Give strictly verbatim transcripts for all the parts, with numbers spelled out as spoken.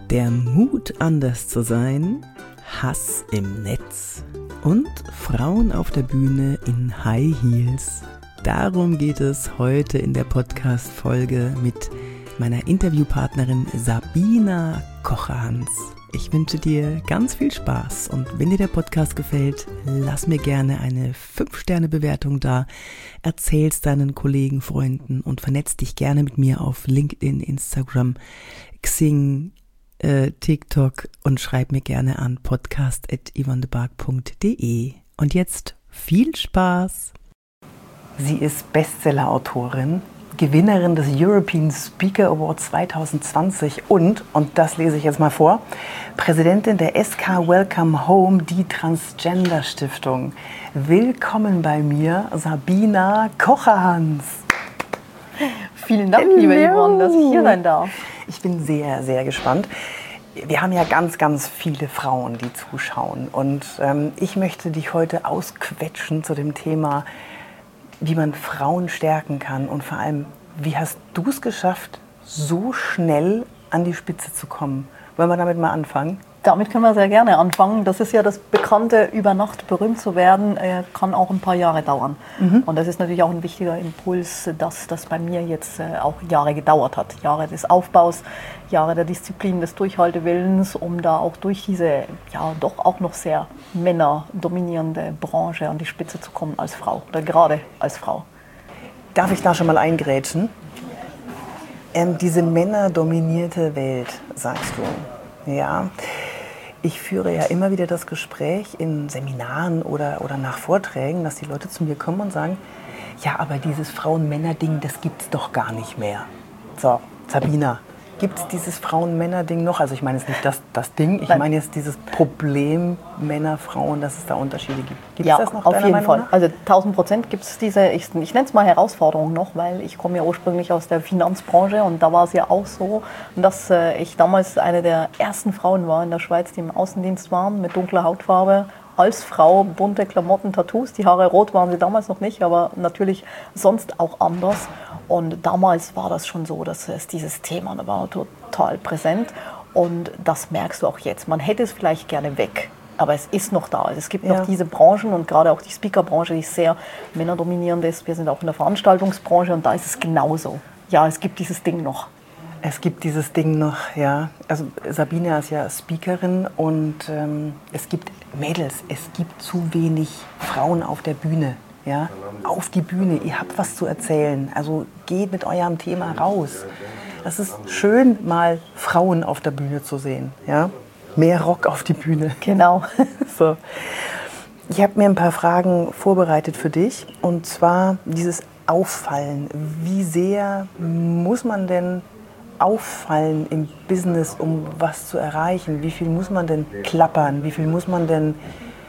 Der Mut, anders zu sein, Hass im Netz und Frauen auf der Bühne in High Heels. Darum geht es heute in der Podcast-Folge mit meiner Interviewpartnerin Sabina Kocherhans. Ich wünsche dir ganz viel Spaß und wenn dir der Podcast gefällt, lass mir gerne eine fünf Sterne Bewertung da, erzähl's deinen Kollegen, Freunden und vernetz dich gerne mit mir auf LinkedIn, Instagram, Xing, äh, TikTok und schreib mir gerne an podcast at yvonnebark punkt de. Und jetzt viel Spaß! Sie ist Bestseller-Autorin, Gewinnerin des European Speaker Award zwanzig zwanzig und, und das lese ich jetzt mal vor, Präsidentin der S K Welcome Home, die Transgender Stiftung. Willkommen bei mir, Sabina Kocherhans. Vielen Dank, Hello. Liebe Yvonne, dass ich hier sein darf. Ich bin sehr, sehr gespannt. Wir haben ja ganz, ganz viele Frauen, die zuschauen und ähm, ich möchte dich heute ausquetschen zu dem Thema, wie man Frauen stärken kann und vor allem, wie hast du es geschafft, so schnell an die Spitze zu kommen? Wollen wir damit mal anfangen? Damit können wir sehr gerne anfangen. Das ist ja das Bekannte, über Nacht berühmt zu werden, äh, kann auch ein paar Jahre dauern. Mhm. Und das ist natürlich auch ein wichtiger Impuls, dass das bei mir jetzt äh, auch Jahre gedauert hat. Jahre des Aufbaus, Jahre der Disziplin, des Durchhaltewillens, um da auch durch diese ja doch auch noch sehr männerdominierende Branche an die Spitze zu kommen als Frau oder gerade als Frau. Darf ich da schon mal eingrätschen? Ähm, diese männerdominierte Welt, sagst du, ja. Ich führe ja immer wieder das Gespräch in Seminaren oder, oder nach Vorträgen, dass die Leute zu mir kommen und sagen, ja, aber dieses Frauen-Männer-Ding, das gibt's doch gar nicht mehr. So, Sabina, gibt es dieses Frauen-Männer-Ding noch? Also ich meine jetzt nicht das, das Ding, ich meine jetzt dieses Problem Männer, Frauen, dass es da Unterschiede gibt. Gibt es ja, das noch? Auf jeden Meinung Fall. Nach? Also tausend Prozent gibt es diese, ich, ich nenne es mal Herausforderung noch, weil ich komme ja ursprünglich aus der Finanzbranche und da war es ja auch so, dass äh, ich damals eine der ersten Frauen war in der Schweiz, die im Außendienst waren, mit dunkler Hautfarbe. Als Frau, bunte Klamotten, Tattoos, die Haare rot waren sie damals noch nicht, aber natürlich sonst auch anders. Und damals war das schon so, dass es dieses Thema da war total präsent und das merkst du auch jetzt. Man hätte es vielleicht gerne weg, aber es ist noch da. Es gibt ja noch diese Branchen und gerade auch die Speaker-Branche, die sehr männerdominierend ist. Wir sind auch in der Veranstaltungsbranche und da ist es genauso. Ja, es gibt dieses Ding noch. Es gibt dieses Ding noch, ja. Also Sabina ist ja Speakerin und ähm, es gibt Mädels, es gibt zu wenig Frauen auf der Bühne. Ja, auf die Bühne, ihr habt was zu erzählen, also geht mit eurem Thema raus. Das ist schön, mal Frauen auf der Bühne zu sehen, ja. Mehr Rock auf die Bühne. Genau. So. Ich habe mir ein paar Fragen vorbereitet für dich und zwar dieses Auffallen. Wie sehr muss man denn auffallen im Business, um was zu erreichen? Wie viel muss man denn klappern? Wie viel muss man denn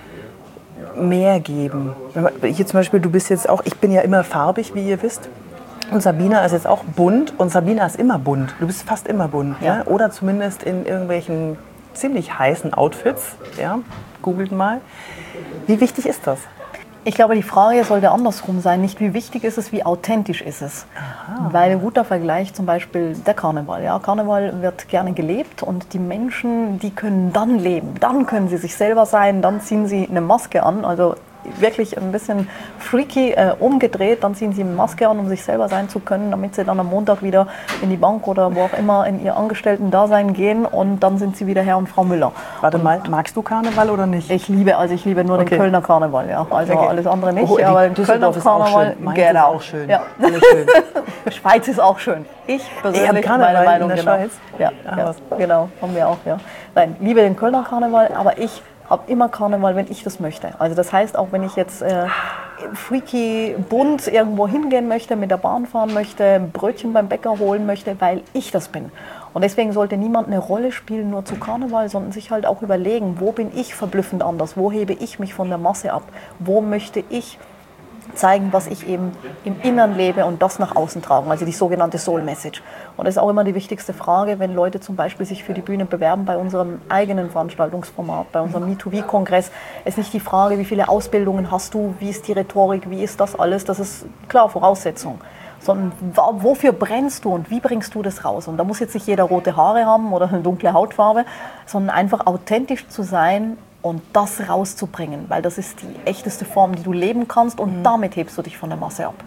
mehr geben? Hier zum Beispiel, du bist jetzt auch, ich bin ja immer farbig, wie ihr wisst. Und Sabina ist jetzt auch bunt und Sabina ist immer bunt. Du bist fast immer bunt, ja? Ja? Oder zumindest in irgendwelchen ziemlich heißen Outfits. Ja? Googelt mal. Wie wichtig ist das? Ich glaube, die Frage sollte andersrum sein. Nicht wie wichtig ist es, wie authentisch ist es. Aha. Weil ein guter Vergleich zum Beispiel der Karneval. Ja, Karneval wird gerne gelebt und die Menschen, die können dann leben. Dann können sie sich selber sein, dann ziehen sie eine Maske an. Also wirklich ein bisschen freaky äh, umgedreht. Dann ziehen sie eine Maske an, um sich selber sein zu können, damit sie dann am Montag wieder in die Bank oder wo auch immer in ihr Angestellten-Dasein gehen und dann sind sie wieder Herr und Frau Müller. Warte mal, magst du Karneval oder nicht? Ich liebe, also ich liebe nur okay. den Kölner Karneval, ja. Also okay. alles andere nicht, oh, aber den Kölner Karneval, genau. Ist auch schön. Ja. Alles schön. Schweiz ist auch schön. Ich persönlich, ja, meine Meinung, in der genau. Schweiz. Ja, ja, genau, haben wir auch, ja. Nein, liebe den Kölner Karneval, aber ich habe immer Karneval, wenn ich das möchte. Also das heißt, auch wenn ich jetzt äh, freaky, bunt irgendwo hingehen möchte, mit der Bahn fahren möchte, Brötchen beim Bäcker holen möchte, weil ich das bin. Und deswegen sollte niemand eine Rolle spielen nur zu Karneval, sondern sich halt auch überlegen, wo bin ich verblüffend anders, wo hebe ich mich von der Masse ab, wo möchte ich zeigen, was ich eben im Innern lebe und das nach außen tragen, also die sogenannte Soul Message. Und das ist auch immer die wichtigste Frage, wenn Leute zum Beispiel sich für die Bühne bewerben bei unserem eigenen Veranstaltungsformat, bei unserem Me to V-Kongress. Es ist nicht die Frage, wie viele Ausbildungen hast du, wie ist die Rhetorik, wie ist das alles, das ist klar Voraussetzung. sondern wofür brennst du und wie bringst du das raus? Und da muss jetzt nicht jeder rote Haare haben oder eine dunkle Hautfarbe, sondern einfach authentisch zu sein und das rauszubringen, weil das ist die echteste Form, die du leben kannst und mhm. damit hebst du dich von der Masse ab.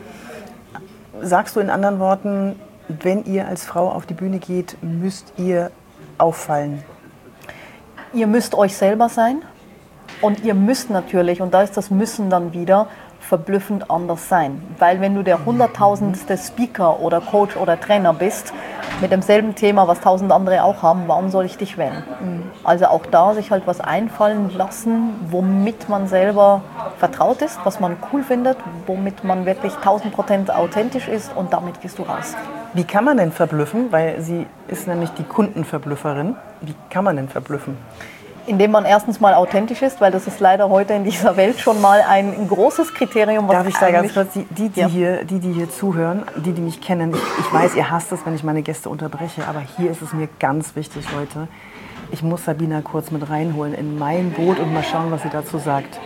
Sagst du in anderen Worten, wenn ihr als Frau auf die Bühne geht, müsst ihr auffallen? Ihr müsst euch selber sein und ihr müsst natürlich, und da ist das Müssen dann wieder, verblüffend anders sein. Weil wenn du der hunderttausendste Speaker oder Coach oder Trainer bist, mit demselben Thema, was tausend andere auch haben, warum soll ich dich wählen? Mhm. Also auch da sich halt was einfallen lassen, womit man selber vertraut ist, was man cool findet, womit man wirklich tausend Prozent authentisch ist und damit gehst du raus. Wie kann man denn verblüffen? Weil sie ist nämlich die Kundenverblüfferin. Wie kann man denn verblüffen? Indem man erstens mal authentisch ist, weil das ist leider heute in dieser Welt schon mal ein großes Kriterium. Was Darf ich da ganz kurz, die, die, die, ja. hier, die, die hier zuhören, die, die mich kennen, ich, ich weiß, ihr hasst es, wenn ich meine Gäste unterbreche, aber hier ist es mir ganz wichtig, Leute. Ich muss Sabina kurz mit reinholen in mein Boot und mal schauen, was sie dazu sagt.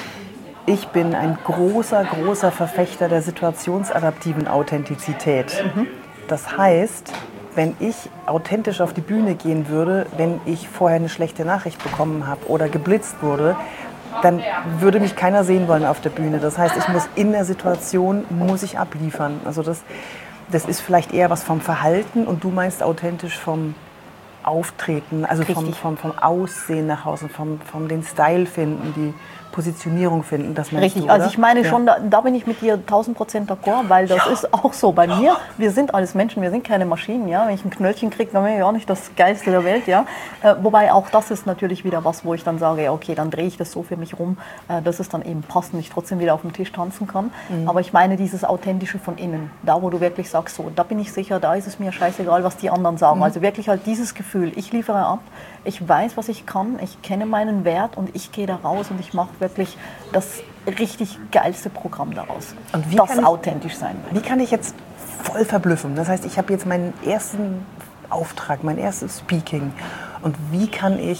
Ich bin ein großer, großer Verfechter der situationsadaptiven Authentizität. Mhm. Das heißt, wenn ich authentisch auf die Bühne gehen würde, wenn ich vorher eine schlechte Nachricht bekommen habe oder geblitzt wurde, dann würde mich keiner sehen wollen auf der Bühne. Das heißt, ich muss in der Situation, muss ich abliefern. Also das, das ist vielleicht eher was vom Verhalten und du meinst authentisch vom Auftreten, also vom, vom, vom Aussehen nach außen, vom, vom den Style finden, die Positionierung finden, das meinst Richtig, du, oder? Also ich meine ja. schon, da, da bin ich mit dir tausend Prozent d'accord, weil das ja. ist auch so bei mir. Wir sind alles Menschen, wir sind keine Maschinen. Ja? Wenn ich ein Knöllchen kriege, dann bin ich auch nicht das Geilste der Welt. Ja? Äh, wobei auch das ist natürlich wieder was, wo ich dann sage, okay, dann drehe ich das so für mich rum, äh, dass es dann eben passt und ich trotzdem wieder auf dem Tisch tanzen kann. Mhm. Aber ich meine dieses Authentische von innen, da wo du wirklich sagst, so, da bin ich sicher, da ist es mir scheißegal, was die anderen sagen. Mhm. Also wirklich halt dieses Gefühl, ich liefere ab, ich weiß, was ich kann, ich kenne meinen Wert und ich gehe da raus und ich mache wirklich das richtig geilste Programm daraus. Und wie das kann ich, authentisch sein. Wie kann ich jetzt voll verblüffen? Das heißt, ich habe jetzt meinen ersten Auftrag, mein erstes Speaking. Und wie kann ich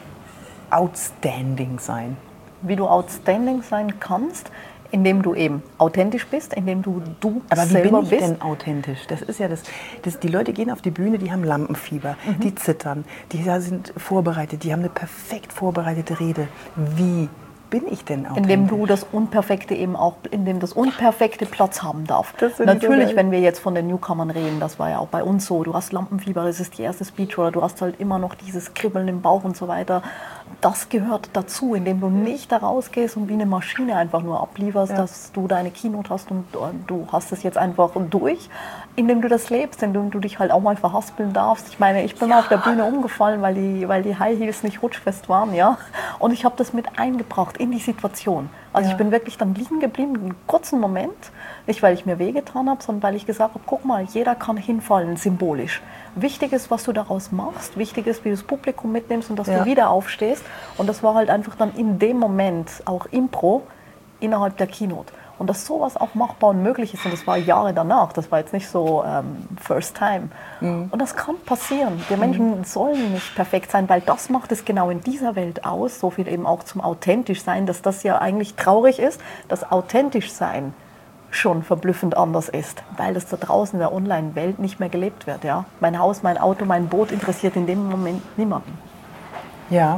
outstanding sein? Wie du outstanding sein kannst, indem du eben authentisch bist, indem du du Aber wie selber bin ich bist. denn authentisch? Das ist ja das, das. Die Leute gehen auf die Bühne, die haben Lampenfieber, mhm. die zittern, die sind vorbereitet, die haben eine perfekt vorbereitete Rede. Wie bin ich denn authentisch? Indem du das Unperfekte eben auch, indem das Unperfekte Platz haben darf. Natürlich, so wenn wir jetzt von den Newcomern reden, das war ja auch bei uns so, du hast Lampenfieber, das ist die erste Speech oder du hast halt immer noch dieses Kribbeln im Bauch und so weiter. Das gehört dazu, indem du nicht da rausgehst und wie eine Maschine einfach nur ablieferst, ja. dass du deine Keynote hast und du hast es jetzt einfach durch, indem du das lebst, indem du dich halt auch mal verhaspeln darfst. Ich meine, ich bin ja. mal auf der Bühne umgefallen, weil die, weil die High Heels nicht rutschfest waren, ja. Und ich habe das mit eingebracht in die Situation. Also ja. ich bin wirklich dann liegen geblieben, einen kurzen Moment, nicht weil ich mir wehgetan habe, sondern weil ich gesagt habe, guck mal, jeder kann hinfallen, symbolisch. Wichtig ist, was du daraus machst, wichtig ist, wie du das Publikum mitnimmst und dass ja. du wieder aufstehst. Und das war halt einfach dann in dem Moment auch Impro innerhalb der Keynote. Und dass sowas auch machbar und möglich ist, und das war Jahre danach, das war jetzt nicht so ähm, first time. Mhm. Und das kann passieren. Die Menschen mhm. sollen nicht perfekt sein, weil das macht es genau in dieser Welt aus, so viel eben auch zum authentisch sein, dass das ja eigentlich traurig ist, dass authentisch sein schon verblüffend anders ist, weil das da draußen in der Online-Welt nicht mehr gelebt wird. Ja? Mein Haus, mein Auto, mein Boot interessiert in dem Moment niemanden. Ja.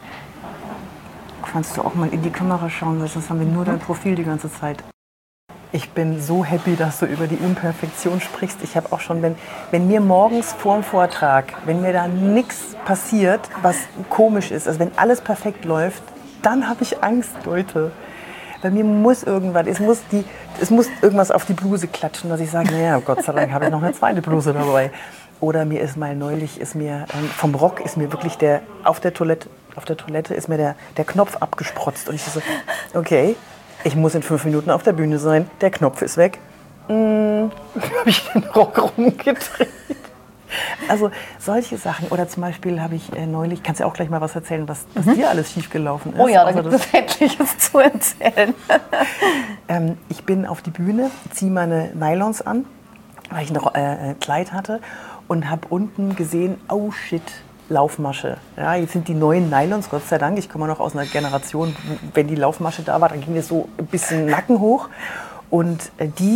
Kannst du auch mal in die Kamera schauen, weil sonst haben wir nur dein Profil die ganze Zeit. Ich bin so happy, dass du über die Unperfektion sprichst. Ich habe auch schon, wenn, wenn mir morgens vor dem Vortrag, wenn mir da nichts passiert, was komisch ist, also wenn alles perfekt läuft, dann habe ich Angst, Leute. Bei mir muss irgendwas, es muss, die, es muss irgendwas auf die Bluse klatschen, dass ich sage, naja, Gott sei Dank habe ich noch eine zweite Bluse dabei. Oder mir ist mal neulich, ist mir ähm, vom Rock ist mir wirklich der, auf der Toilette, auf der Toilette ist mir der, der Knopf abgesprotzt. Und ich so, okay, ich muss in fünf Minuten auf der Bühne sein, der Knopf ist weg. Hm, habe ich den Rock rumgedreht. Also solche Sachen. Oder zum Beispiel habe ich äh, neulich, kannst du ja auch gleich mal was erzählen, was, was mhm. dir alles schiefgelaufen ist. Oh ja, da also gibt es etliches zu erzählen. ähm, ich bin auf die Bühne, ziehe meine Nylons an, weil ich noch äh, ein Kleid hatte und habe unten gesehen, oh shit, Laufmasche. Ja, jetzt sind die neuen Nylons, Gott sei Dank. Ich komme noch aus einer Generation, wenn die Laufmasche da war, dann ging es so ein bisschen Nacken hoch. Und äh, die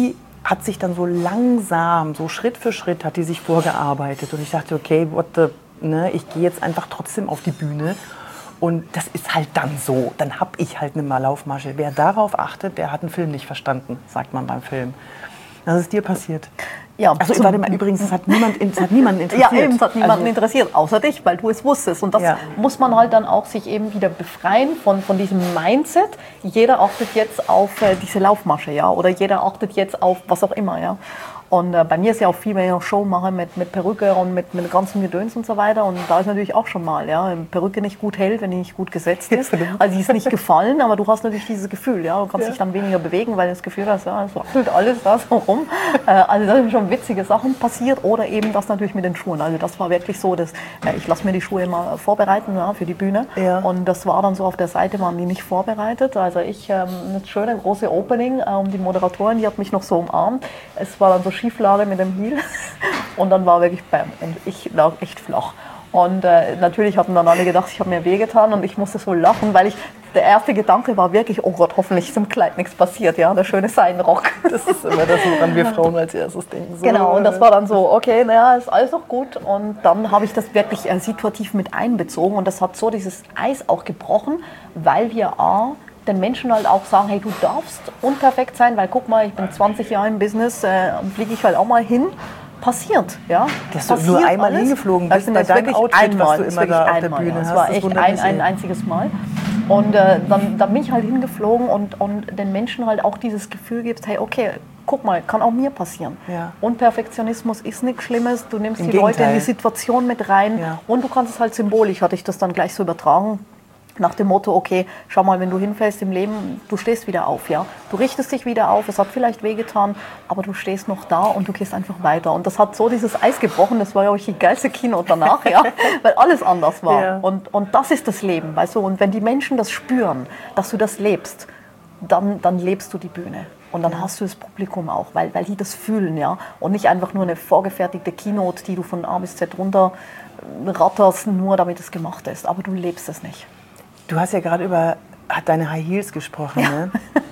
hat sich dann so langsam, so Schritt für Schritt, hat die sich vorgearbeitet. Und ich dachte, okay, what the, ne, ich gehe jetzt einfach trotzdem auf die Bühne. Und das ist halt dann so. Dann habe ich halt eine Laufmasche. Wer darauf achtet, der hat einen Film nicht verstanden, sagt man beim Film. Das ist dir passiert. Ja, also warte mal, übrigens, es hat, niemand, es hat niemanden interessiert. Ja, eben, es hat niemanden also, interessiert, außer dich, weil du es wusstest. Und das ja. muss man halt dann auch sich eben wieder befreien von, von diesem Mindset. Jeder achtet jetzt auf äh, diese Laufmasche, ja, oder jeder achtet jetzt auf was auch immer, ja. Und äh, bei mir ist ja auch viel, wenn ich noch Show mache mit, mit Perücke und mit, mit ganzen Gedöns und so weiter. Und da ist natürlich auch schon mal, ja, wenn Perücke nicht gut hält, wenn die nicht gut gesetzt ist. Also die ist nicht gefallen, aber du hast natürlich dieses Gefühl, ja, du kannst ja. dich dann weniger bewegen, weil du das Gefühl hast, ja, es wackelt alles da so rum. Äh, also da sind schon witzige Sachen passiert. Oder eben das natürlich mit den Schuhen. Also das war wirklich so, dass äh, ich lasse mir die Schuhe immer vorbereiten, ja, für die Bühne. Ja. Und das war dann so, auf der Seite waren die nicht vorbereitet. Also ich, ähm, eine schöne große Opening, ähm, die Moderatorin, die hat mich noch so umarmt. Es war dann so Schieflage mit dem Heel und dann war wirklich Bam und ich lag echt flach. Und äh, natürlich hatten dann alle gedacht, ich habe mir wehgetan und ich musste so lachen, weil ich, der erste Gedanke war wirklich, oh Gott, hoffentlich ist im Kleid nichts passiert, ja, der schöne Seidenrock. Das ist immer das, woran wir Frauen als erstes denken. So. Genau, und das war dann so, okay, naja, ist alles noch gut. Und dann habe ich das wirklich äh, situativ mit einbezogen und das hat so dieses Eis auch gebrochen, weil wir A, den Menschen halt auch sagen, hey, du darfst unperfekt sein, weil guck mal, ich bin zwanzig Jahre im Business, äh, fliege ich halt auch mal hin. Passiert, ja. Dass du nur einmal alles hingeflogen bist, bei deinem Outfit, einmal, was du immer da auf der Bühne ja. hast. Das war echt ein, ein einziges Mal. Und äh, dann, dann bin ich halt hingeflogen und, und den Menschen halt auch dieses Gefühl gibst, hey, okay, guck mal, kann auch mir passieren. Ja. Und Perfektionismus ist nichts Schlimmes, du nimmst Im die Gegenteil. Leute in die Situation mit rein ja. und du kannst es halt symbolisch, hatte ich das dann gleich so übertragen. Nach dem Motto, okay, schau mal, wenn du hinfällst im Leben, du stehst wieder auf, ja. Du richtest dich wieder auf, es hat vielleicht wehgetan, aber du stehst noch da und du gehst einfach weiter. Und das hat so dieses Eis gebrochen, das war ja auch die geilste Keynote danach, ja, weil alles anders war. Ja. Und, und das ist das Leben, weißt du. Und wenn die Menschen das spüren, dass du das lebst, dann, dann lebst du die Bühne. Und dann ja. hast du das Publikum auch, weil, weil die das fühlen, ja. Und nicht einfach nur eine vorgefertigte Keynote, die du von A bis Z runter ratterst, nur damit es gemacht ist. Aber du lebst es nicht. Du hast ja gerade über deine High Heels gesprochen. Ne?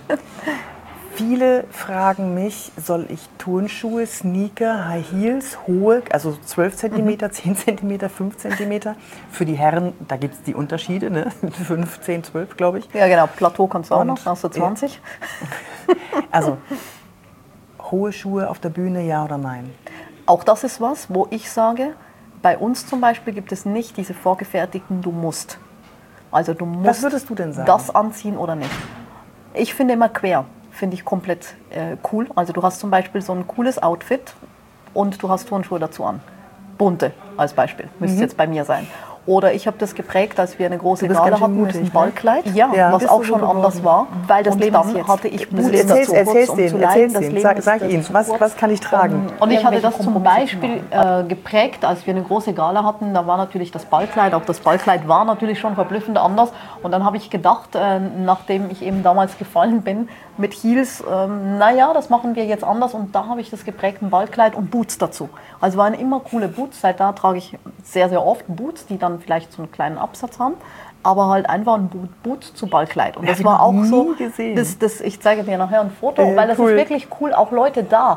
Viele fragen mich, soll ich Turnschuhe, Sneaker, High Heels, hohe, also zwölf Zentimeter, mhm. zehn Zentimeter, fünf Zentimeter. Für die Herren, da gibt es die Unterschiede, ne? fünf, zehn, zwölf, glaube ich. Ja genau, Plateau kannst du auch noch, hast du zwanzig. Also, hohe Schuhe auf der Bühne, ja oder nein? Auch das ist was, wo ich sage, bei uns zum Beispiel gibt es nicht diese vorgefertigten, du musst. Also du musst Was würdest du denn sagen? Das anziehen oder nicht. Ich finde immer quer, finde ich komplett äh, cool. Also du hast zum Beispiel so ein cooles Outfit und du hast Turnschuhe dazu an. Bunte als Beispiel, müsste mhm. jetzt bei mir sein. Oder ich habe das geprägt, als wir eine große Gala hatten, mutig, ein Ballkleid, ne? ja, ja, was auch schon anders war, weil das und Leben dann hatte ich Boots dazu, erzähl's um zu leiden. Das Leben sag sag Ihnen, was, was kann ich tragen? Und, und ich hatte das zum Beispiel äh, geprägt, als wir eine große Gala hatten, da war natürlich das Ballkleid, auch das Ballkleid war natürlich schon verblüffend anders. Und dann habe ich gedacht, äh, nachdem ich eben damals gefallen bin, mit Heels, äh, naja, das machen wir jetzt anders. Und da habe ich das geprägt, ein Ballkleid und Boots dazu. Also waren immer coole Boots, seit da trage ich sehr, sehr oft Boots, die dann vielleicht so einen kleinen Absatz haben, aber halt einfach ein Boot, Boot zu Ballkleid. Und das ja, war auch so, das, das, ich zeige dir nachher ein Foto, äh, weil das cool. ist wirklich cool, auch Leute da,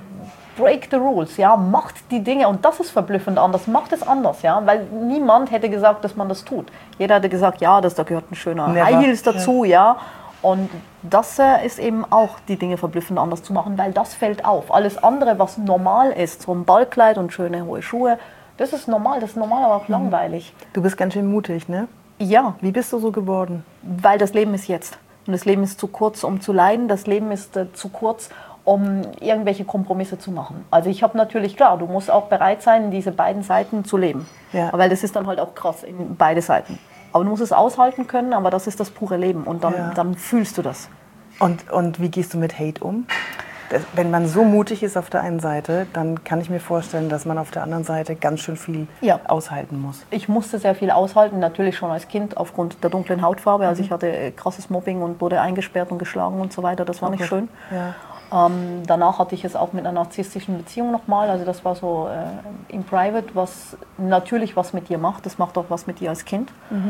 break the rules, ja, macht die Dinge und das ist verblüffend anders, macht es anders, ja, weil niemand hätte gesagt, dass man das tut. Jeder hätte gesagt, ja, das, da gehört ein schöner Never. High Heels dazu, ja. ja. Und das äh, ist eben auch, die Dinge verblüffend anders zu machen, weil das fällt auf. Alles andere, was normal ist, so ein Ballkleid und schöne hohe Schuhe, das ist normal, das ist normal, aber auch langweilig. Du bist ganz schön mutig, ne? Ja. Wie bist du so geworden? Weil das Leben ist jetzt. Und das Leben ist zu kurz, um zu leiden. Das Leben ist äh, zu kurz, um irgendwelche Kompromisse zu machen. Also ich habe natürlich, klar, du musst auch bereit sein, diese beiden Seiten zu leben. Ja. Weil das ist dann halt auch krass, in beide Seiten. Aber du musst es aushalten können, aber das ist das pure Leben. Und dann, ja. dann fühlst du das. Und, und wie gehst du mit Hate um? Das, wenn man so mutig ist auf der einen Seite, dann kann ich mir vorstellen, dass man auf der anderen Seite ganz schön viel ja. aushalten muss. Ich musste sehr viel aushalten, natürlich schon als Kind aufgrund der dunklen Hautfarbe. Also ich hatte krasses Mobbing und wurde eingesperrt und geschlagen und so weiter. Das war okay. nicht schön. Ja. Ähm, danach hatte ich es auch mit einer narzisstischen Beziehung nochmal. Also das war so äh, im Private, was natürlich was mit dir macht. Das macht auch was mit dir als Kind. Mhm.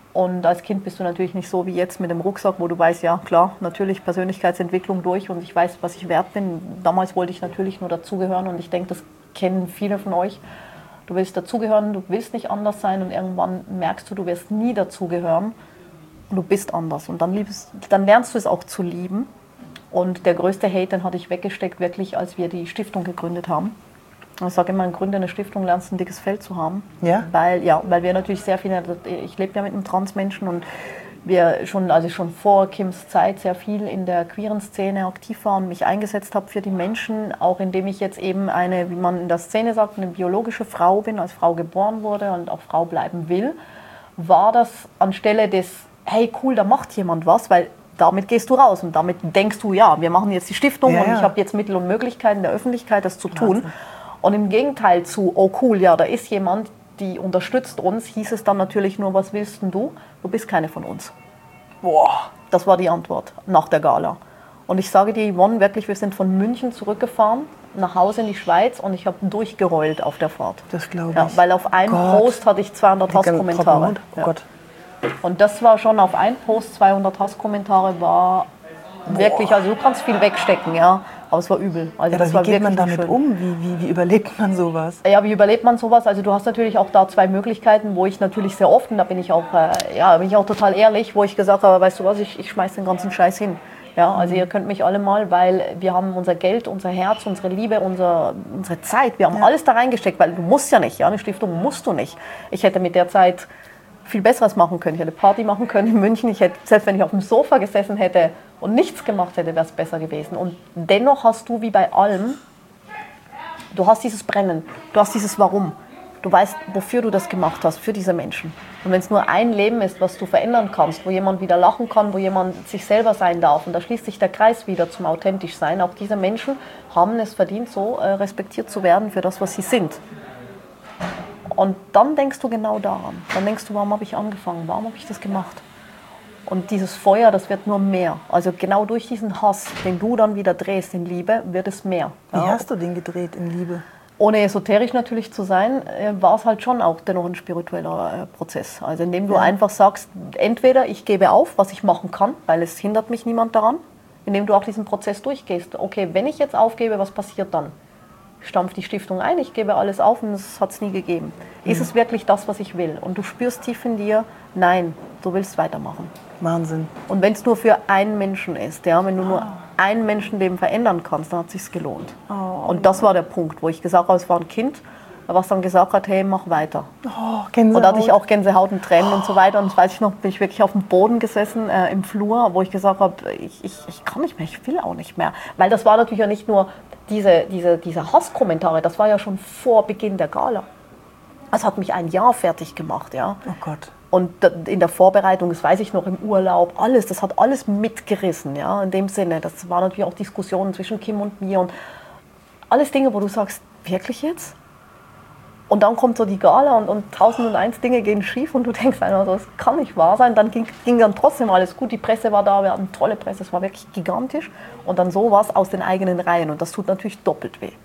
Und als Kind bist du natürlich nicht so wie jetzt mit dem Rucksack, wo du weißt, ja klar, natürlich Persönlichkeitsentwicklung durch und ich weiß, was ich wert bin. Damals wollte ich natürlich nur dazugehören und ich denke, das kennen viele von euch. Du willst dazugehören, du willst nicht anders sein und irgendwann merkst du, du wirst nie dazugehören und du bist anders. Und dann, liebst, dann lernst du es auch zu lieben. Und der größte Hate, den hatte ich weggesteckt, wirklich, als wir die Stiftung gegründet haben. Ich sage immer, gründe eine Stiftung, lernst ein dickes Fell zu haben. Ja? Weil, ja, weil wir natürlich sehr viele, ich lebe ja mit einem Transmenschen und wir schon, also schon vor Kims Zeit sehr viel in der queeren Szene aktiv war und mich eingesetzt habe für die Menschen, auch indem ich jetzt eben eine, wie man in der Szene sagt, eine biologische Frau bin, als Frau geboren wurde und auch Frau bleiben will, war das anstelle des, hey cool, da macht jemand was, weil damit gehst du raus und damit denkst du, ja, wir machen jetzt die Stiftung ja, und ja. ich habe jetzt Mittel und Möglichkeiten der Öffentlichkeit, das zu tun. Wahnsinn. Und im Gegenteil zu, oh cool, ja, da ist jemand, die unterstützt uns, hieß es dann natürlich nur, was willst denn du? Du bist keine von uns. Boah, das war die Antwort nach der Gala. Und ich sage dir, Yvonne, wirklich, wir sind von München zurückgefahren, nach Hause in die Schweiz und ich habe durchgerollt auf der Fahrt. Das glaube ich. Ja, weil auf einen Gott. Post hatte ich zweihundert Hasskommentare. Oh Gott. Ja. Und das war schon auf einen Post, zweihundert Hasskommentare war wirklich, also du kannst viel wegstecken, ja. Aber es war übel. Also Ja, das aber war wie geht man wirklich damit schön. um? Wie, wie, wie überlebt man sowas? Ja, wie überlebt man sowas? Also du hast natürlich auch da zwei Möglichkeiten, wo ich natürlich sehr oft, und da bin ich auch, äh, ja, bin ich auch total ehrlich, wo ich gesagt habe, weißt du was, ich, ich schmeiß den ganzen Scheiß hin. Ja, also ihr könnt mich alle mal, weil wir haben unser Geld, unser Herz, unsere Liebe, unser, unsere Zeit, wir haben Ja. alles da reingesteckt, weil du musst ja nicht, ja, eine Stiftung musst du nicht. Ich hätte mit der Zeit viel Besseres machen können. Ich hätte Party machen können in München. Ich hätte, selbst wenn ich auf dem Sofa gesessen hätte und nichts gemacht hätte, wäre es besser gewesen. Und dennoch hast du, wie bei allem, du hast dieses Brennen, du hast dieses Warum. Du weißt, wofür du das gemacht hast, für diese Menschen. Und wenn es nur ein Leben ist, was du verändern kannst, wo jemand wieder lachen kann, wo jemand sich selber sein darf, und da schließt sich der Kreis wieder zum authentisch sein. Auch diese Menschen haben es verdient, so äh, respektiert zu werden für das, was sie sind. Und dann denkst du genau daran. Dann denkst du, warum habe ich angefangen? Warum habe ich das gemacht? Und dieses Feuer, das wird nur mehr. Also genau durch diesen Hass, den du dann wieder drehst in Liebe, wird es mehr. Wie Ja. hast du den gedreht in Liebe? Ohne esoterisch natürlich zu sein, äh, war es halt schon auch dennoch ein spiritueller äh, Prozess. Also indem du Ja. einfach sagst, entweder ich gebe auf, was ich machen kann, weil es hindert mich niemand daran, indem du auch diesen Prozess durchgehst. Okay, wenn ich jetzt aufgebe, was passiert dann? Ich stampfe die Stiftung ein, ich gebe alles auf und das hat es nie gegeben. Ist es wirklich das, was ich will? Und du spürst tief in dir, nein, du willst weitermachen. Wahnsinn. Und wenn es nur für einen Menschen ist, ja, wenn du nur ein Menschenleben verändern kannst, dann hat es sich gelohnt. Oh. Und das war der Punkt, wo ich gesagt habe, es war ein Kind, was dann gesagt hat, hey, mach weiter. Oh, Gänsehaut. Und da hatte ich auch Gänsehaut und Tränen und so weiter. Und das weiß ich noch, bin ich wirklich auf dem Boden gesessen äh, im Flur, wo ich gesagt habe, ich, ich, ich kann nicht mehr, ich will auch nicht mehr. Weil das war natürlich ja nicht nur diese, diese, diese Hasskommentare, das war ja schon vor Beginn der Gala. Das hat mich ein Jahr fertig gemacht, ja. Oh Gott. Und in der Vorbereitung, das weiß ich noch, im Urlaub, alles, das hat alles mitgerissen, ja, in dem Sinne. Das waren natürlich auch Diskussionen zwischen Kim und mir und alles Dinge, wo du sagst, wirklich jetzt? Und dann kommt so die Gala und, und tausend und eins Dinge gehen schief und du denkst einfach, das kann nicht wahr sein. Dann ging, ging dann trotzdem alles gut, die Presse war da, wir hatten tolle Presse, es war wirklich gigantisch. Und dann sowas aus den eigenen Reihen und das tut natürlich doppelt weh.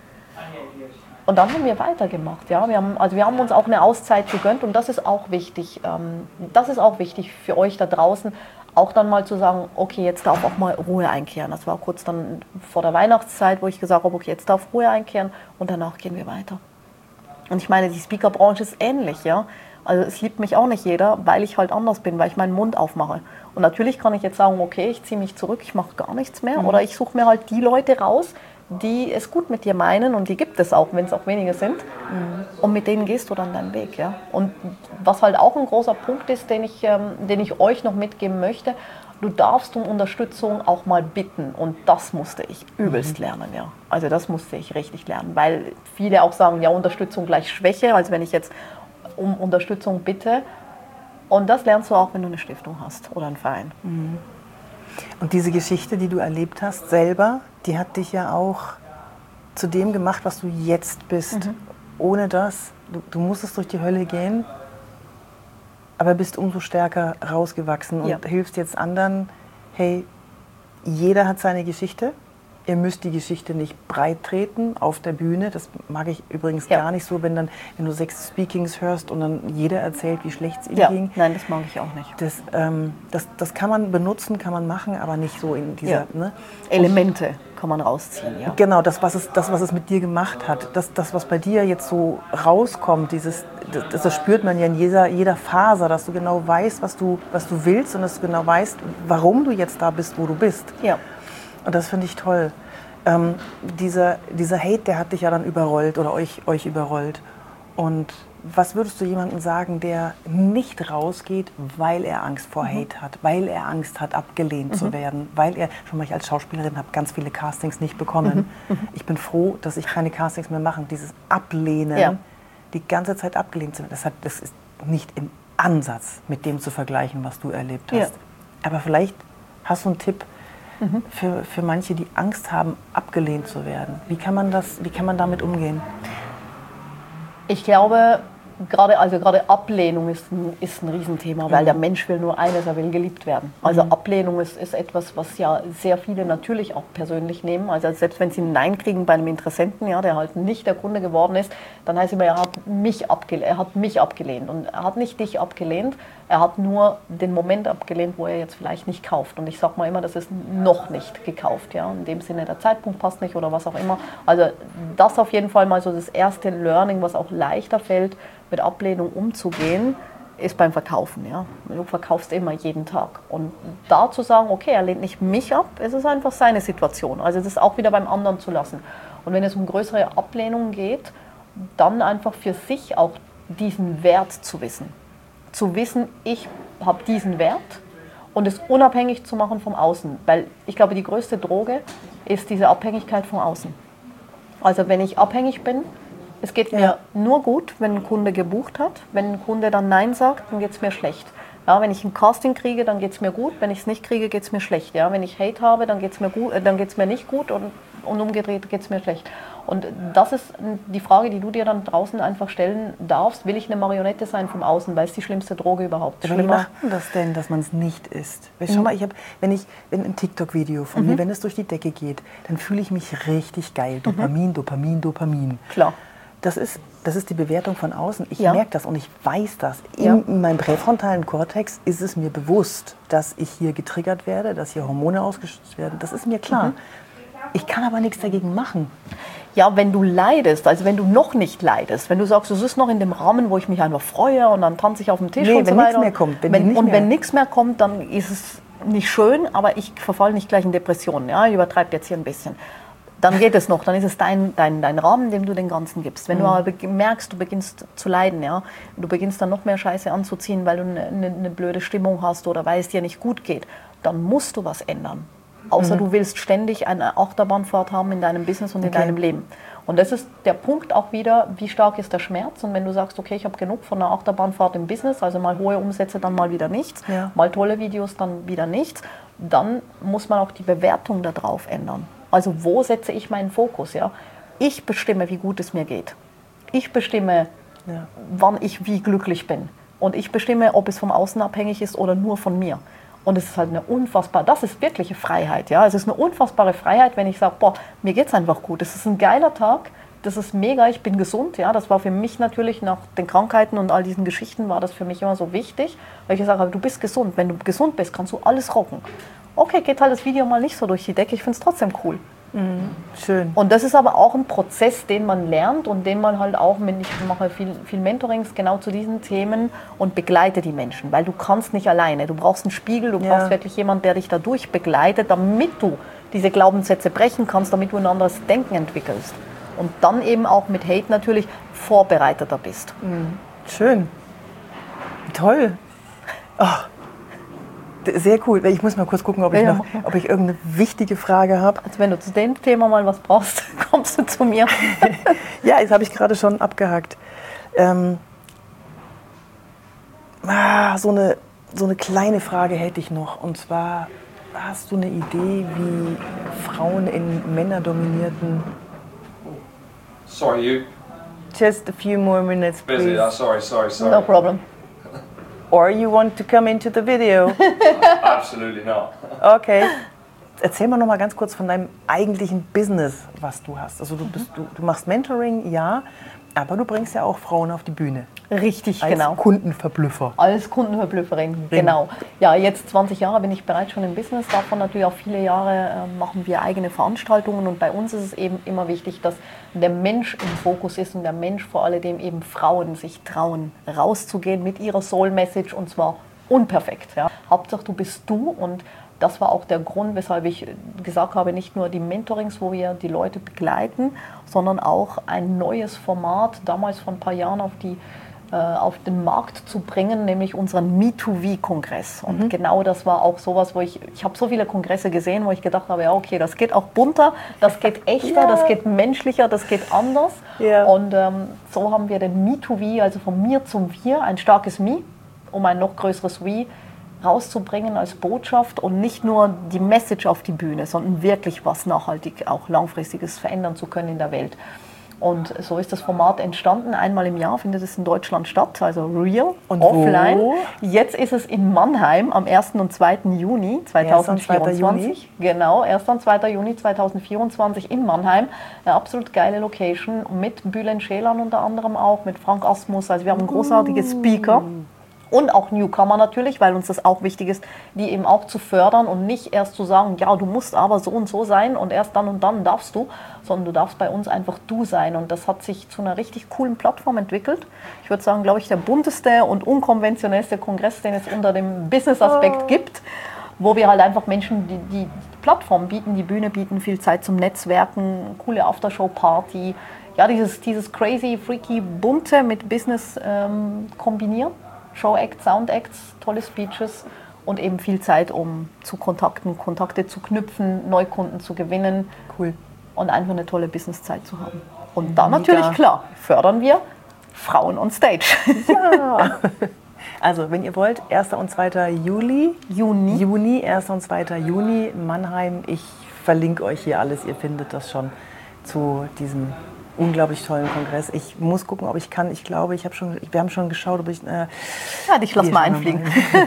Und dann haben wir weitergemacht. Ja? Wir haben, also wir haben uns auch eine Auszeit gegönnt und das ist auch wichtig. Ähm, das ist auch wichtig für euch da draußen, auch dann mal zu sagen, okay, jetzt darf auch mal Ruhe einkehren. Das war kurz dann vor der Weihnachtszeit, wo ich gesagt habe, okay, jetzt darf Ruhe einkehren und danach gehen wir weiter. Und ich meine, die Speakerbranche ist ähnlich. Ja? Also es liebt mich auch nicht jeder, weil ich halt anders bin, weil ich meinen Mund aufmache. Und natürlich kann ich jetzt sagen, okay, ich ziehe mich zurück, ich mache gar nichts mehr. Mhm. Oder ich suche mir halt die Leute raus, die es gut mit dir meinen und die gibt es auch, wenn es auch wenige sind. Mhm. Und mit denen gehst du dann deinen Weg. Ja? Und was halt auch ein großer Punkt ist, den ich, ähm, den ich euch noch mitgeben möchte, du darfst um Unterstützung auch mal bitten. Und das musste ich übelst mhm. lernen. Ja? Also das musste ich richtig lernen, weil viele auch sagen, ja, Unterstützung gleich Schwäche, also wenn ich jetzt um Unterstützung bitte. Und das lernst du auch, wenn du eine Stiftung hast oder einen Verein. Mhm. Und diese Geschichte, die du erlebt hast, selber, die hat dich ja auch zu dem gemacht, was du jetzt bist. Mhm. Ohne das, du, du musstest durch die Hölle gehen, aber bist umso stärker rausgewachsen und ja. hilfst jetzt anderen. Hey, jeder hat seine Geschichte ihr müsst die Geschichte nicht breit treten auf der Bühne. Das mag ich übrigens Ja. gar nicht so, wenn, dann, wenn du sechs Speakings hörst und dann jeder erzählt, wie schlecht es ihm Ja, ging. nein, das mag ich auch nicht. Das, ähm, das, das kann man benutzen, kann man machen, aber nicht so in dieser... Ja. Ne? Elemente kann man rausziehen, ja. Genau, das was, es, das, was es mit dir gemacht hat. Das, das, was bei dir jetzt so rauskommt, dieses, das, das spürt man ja in jeder, jeder Faser, dass du genau weißt, was du, was du willst und dass du genau weißt, warum du jetzt da bist, wo du bist. Ja. Und das finde ich toll. Ähm, dieser, dieser Hate, der hat dich ja dann überrollt oder euch, euch überrollt. Und was würdest du jemandem sagen, der nicht rausgeht, weil er Angst vor Mhm. Hate hat, weil er Angst hat, abgelehnt Mhm. zu werden, weil er, schon mal ich als Schauspielerin habe ganz viele Castings nicht bekommen. Mhm. Ich bin froh, dass ich keine Castings mehr mache. Dieses Ablehnen, Ja. die ganze Zeit abgelehnt zu werden, das, hat, das ist nicht im Ansatz mit dem zu vergleichen, was du erlebt hast. Ja. Aber vielleicht hast du einen Tipp, Für, für manche, die Angst haben, abgelehnt zu werden. Wie kann man das, wie kann man damit umgehen? Ich glaube, gerade, also gerade Ablehnung ist ein, ist ein Riesenthema, weil Mhm. der Mensch will nur eines, er will geliebt werden. Also Mhm. Ablehnung ist, ist etwas, was ja sehr viele natürlich auch persönlich nehmen. Also selbst wenn sie ein Nein kriegen bei einem Interessenten, ja, der halt nicht der Kunde geworden ist, dann heißt es immer, er hat mich abgelehnt, er hat mich abgelehnt. Und er hat nicht dich abgelehnt, er hat nur den Moment abgelehnt, wo er jetzt vielleicht nicht kauft. Und ich sage mal immer, das ist noch nicht gekauft. Ja? In dem Sinne, der Zeitpunkt passt nicht oder was auch immer. Also das auf jeden Fall mal so das erste Learning, was auch leichter fällt, mit Ablehnung umzugehen, ist beim Verkaufen. Ja? Du verkaufst immer jeden Tag. Und da zu sagen, okay, er lehnt nicht mich ab, es ist einfach seine Situation. Also das auch wieder beim anderen zu lassen. Und wenn es um größere Ablehnungen geht, dann einfach für sich auch diesen Wert zu wissen. Zu wissen, ich habe diesen Wert und es unabhängig zu machen vom Außen. Weil ich glaube, die größte Droge ist diese Abhängigkeit vom Außen. Also wenn ich abhängig bin, es geht mir Ja. nur gut, wenn ein Kunde gebucht hat. Wenn ein Kunde dann Nein sagt, dann geht es mir schlecht. Ja, wenn ich ein Casting kriege, dann geht es mir gut. Wenn ich es nicht kriege, geht es mir schlecht. Ja, wenn ich Hate habe, dann geht es mir, gut, äh, dann geht's mir nicht gut und, und umgedreht geht es mir schlecht. Und das ist die Frage, die du dir dann draußen einfach stellen darfst. Will ich eine Marionette sein vom Außen? Weil es die schlimmste Droge überhaupt. Aber wie macht man das denn, dass man es nicht ist? Weil Schau mal, ich hab, wenn ich wenn ein TikTok-Video von Mhm. mir, wenn es durch die Decke geht, dann fühle ich mich richtig geil. Dopamin, Dopamin, Dopamin. Klar. Das ist, das ist die Bewertung von außen. Ich Ja. merke das und ich weiß das. In, Ja. in meinem präfrontalen Kortex ist es mir bewusst, dass ich hier getriggert werde, dass hier Hormone ausgeschüttet werden. Das ist mir klar. Mhm. Ich kann aber nichts dagegen machen. Ja, wenn du leidest, also wenn du noch nicht leidest, wenn du sagst, es ist noch in dem Rahmen, wo ich mich einfach freue und dann tanze ich auf dem Tisch Nee, und so wenn weiter. nichts mehr kommt, wenn Wenn, die nicht und mehr- wenn nichts mehr kommt, dann ist es nicht schön, aber ich verfalle nicht gleich in Depressionen. Ja? Ich übertreibe jetzt hier ein bisschen. Dann geht es noch, dann ist es dein, dein, dein Rahmen, dem du den Ganzen gibst. Wenn du aber be- merkst, du beginnst zu leiden, ja, du beginnst dann noch mehr Scheiße anzuziehen, weil du eine, eine, eine blöde Stimmung hast oder weil es dir nicht gut geht, dann musst du was ändern. Außer du willst ständig eine Achterbahnfahrt haben in deinem Business und in Okay. deinem Leben. Und das ist der Punkt auch wieder, wie stark ist der Schmerz. Und wenn du sagst, okay, ich habe genug von einer Achterbahnfahrt im Business, also mal hohe Umsätze, dann mal wieder nichts, Ja. mal tolle Videos, dann wieder nichts, dann muss man auch die Bewertung darauf ändern. Also wo setze ich meinen Fokus? Ja? Ich bestimme, wie gut es mir geht. Ich bestimme, Ja. wann ich wie glücklich bin. Und ich bestimme, ob es vom Außen abhängig ist oder nur von mir. Und es ist halt eine unfassbare, das ist wirkliche Freiheit. Ja? Es ist eine unfassbare Freiheit, wenn ich sage, boah, mir geht es einfach gut. Es ist ein geiler Tag, das ist mega, ich bin gesund. Ja? Das war für mich natürlich nach den Krankheiten und all diesen Geschichten war das für mich immer so wichtig. Weil ich gesagt habe, du bist gesund. Wenn du gesund bist, kannst du alles rocken. Okay, geht halt das Video mal nicht so durch die Decke, ich finde es trotzdem cool. Schön. Und das ist aber auch ein Prozess, den man lernt und den man halt auch, ich mache viel, viel Mentorings genau zu diesen Themen und begleite die Menschen, weil du kannst nicht alleine. Du brauchst einen Spiegel, du Ja. brauchst wirklich jemanden, der dich dadurch begleitet, damit du diese Glaubenssätze brechen kannst, damit du ein anderes Denken entwickelst. Und dann eben auch mit Hate natürlich vorbereiteter bist. Schön. Toll. Oh. D- Sehr cool. Ich muss mal kurz gucken, ob ich, Ja, noch, mach mal. ob ich irgendeine wichtige Frage habe. Also wenn du zu dem Thema mal was brauchst, kommst du zu mir. Ja, das habe ich gerade schon abgehakt. Ähm, ah, so, eine, so eine kleine Frage hätte ich noch. Und zwar, hast du eine Idee, wie Frauen in männerdominierten... Sorry, you Just a few more minutes, busy? please. Oh, sorry, sorry, sorry. No problem. Or you want to come into the video? Absolutely not. Okay. erzähl mal noch mal ganz kurz von deinem eigentlichen Business, was du hast. Also du, bist, du, du machst Mentoring, ja, aber du bringst ja auch Frauen auf die Bühne. Richtig, als genau. Kundenverblüffer. Als Kundenverblüfferin, genau. Ja, jetzt zwanzig Jahre bin ich bereits schon im Business, davon natürlich auch viele Jahre äh, machen wir eigene Veranstaltungen und bei uns ist es eben immer wichtig, dass der Mensch im Fokus ist und der Mensch vor allem eben Frauen sich trauen, rauszugehen mit ihrer Soul Message und zwar unperfekt. Ja. Hauptsache du bist du und das war auch der Grund, weshalb ich gesagt habe, nicht nur die Mentorings, wo wir die Leute begleiten, sondern auch ein neues Format, damals vor ein paar Jahren auf, die, äh, auf den Markt zu bringen, nämlich unseren Me to V-Kongress. Und mhm. genau das war auch sowas, wo ich, ich habe so viele Kongresse gesehen, wo ich gedacht habe, ja okay, das geht auch bunter, das geht echter, ja. das geht menschlicher, das geht anders. Ja. Und ähm, so haben wir den Me to V, also von mir zum Wir, ein starkes Me, um ein noch größeres We rauszubringen als Botschaft und nicht nur die Message auf die Bühne, sondern wirklich was nachhaltig, auch langfristiges verändern zu können in der Welt. Und so ist das Format entstanden. Einmal im Jahr findet es in Deutschland statt, also real, und offline. Wo? Jetzt ist es in Mannheim am ersten und zweiten Juni zweitausendvierundzwanzig. Genau, ersten und zweiten Juni zweitausendvierundzwanzig in Mannheim. Eine absolut geile Location mit Bülent Ceylan unter anderem auch, mit Frank Asmus. Also wir haben großartige Speaker. Und auch Newcomer natürlich, weil uns das auch wichtig ist, die eben auch zu fördern und nicht erst zu sagen, ja, du musst aber so und so sein und erst dann und dann darfst du, sondern du darfst bei uns einfach du sein. Und das hat sich zu einer richtig coolen Plattform entwickelt. Ich würde sagen, glaube ich, der bunteste und unkonventionellste Kongress, den es unter dem Business-Aspekt oh. gibt, wo wir halt einfach Menschen die, die Plattform bieten, die Bühne bieten, viel Zeit zum Netzwerken, coole Aftershow-Party, ja, dieses, dieses crazy, freaky, bunte mit Business ähm, kombinieren. Show-Acts, Sound-Acts, tolle Speeches und eben viel Zeit, um zu Kontakten, Kontakte zu knüpfen, Neukunden zu gewinnen. Cool. Und einfach eine tolle Businesszeit zu haben. Und dann Mega. Natürlich, klar, fördern wir Frauen on Stage. Ja. Also, wenn ihr wollt, erster und zweiter Juli. Juni. Juni, erster und zweiter Juni, Mannheim. Ich verlinke euch hier alles, ihr findet das schon zu diesem unglaublich tollen Kongress. Ich muss gucken, ob ich kann. Ich glaube, ich habe schon, wir haben schon geschaut, ob ich... Äh, ja, dich lass mal einfliegen.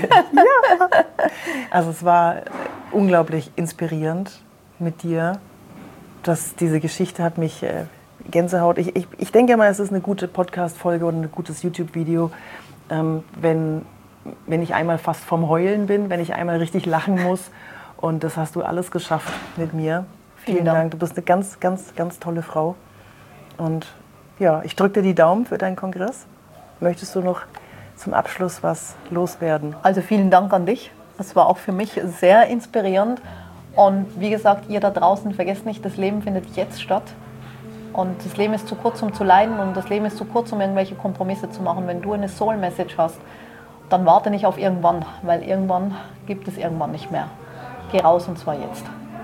Ja. Also es war unglaublich inspirierend mit dir. Das, diese Geschichte hat mich äh, Gänsehaut. Ich, ich, ich denke mal, es ist eine gute Podcast-Folge oder ein gutes YouTube-Video, ähm, wenn, wenn ich einmal fast vom Heulen bin, wenn ich einmal richtig lachen muss. Und das hast du alles geschafft mit mir. Vielen, Vielen Dank. Dank. Du bist eine ganz, ganz, ganz tolle Frau. Und ja, ich drücke dir die Daumen für deinen Kongress. Möchtest du noch zum Abschluss was loswerden? Also vielen Dank an dich. Das war auch für mich sehr inspirierend. Und wie gesagt, ihr da draußen, vergesst nicht, das Leben findet jetzt statt. Und das Leben ist zu kurz, um zu leiden. Und das Leben ist zu kurz, um irgendwelche Kompromisse zu machen. Wenn du eine Soul-Message hast, dann warte nicht auf irgendwann. Weil irgendwann gibt es irgendwann nicht mehr. Geh raus und zwar jetzt.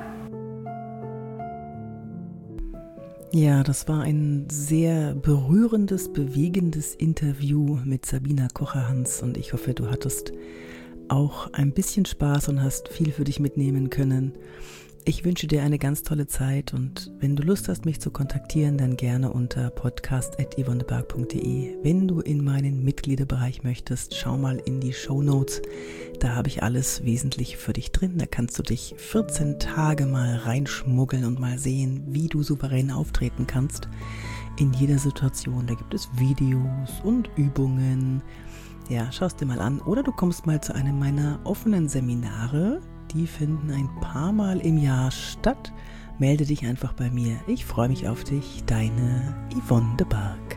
Ja, das war ein sehr berührendes, bewegendes Interview mit Sabina Kocher-Hans und ich hoffe, du hattest auch ein bisschen Spaß und hast viel für dich mitnehmen können. Ich wünsche dir eine ganz tolle Zeit und wenn du Lust hast, mich zu kontaktieren, dann gerne unter podcast at yvonneberg punkt de. Wenn du in meinen Mitgliederbereich möchtest, schau mal in die Shownotes. Da habe ich alles Wesentliche für dich drin. Da kannst du dich vierzehn Tage mal reinschmuggeln und mal sehen, wie du souverän auftreten kannst in jeder Situation. Da gibt es Videos und Übungen. Ja, schau es dir mal an. Oder du kommst mal zu einem meiner offenen Seminare. Die finden ein paar Mal im Jahr statt. Melde dich einfach bei mir. Ich freue mich auf dich. Deine Yvonne de Berg.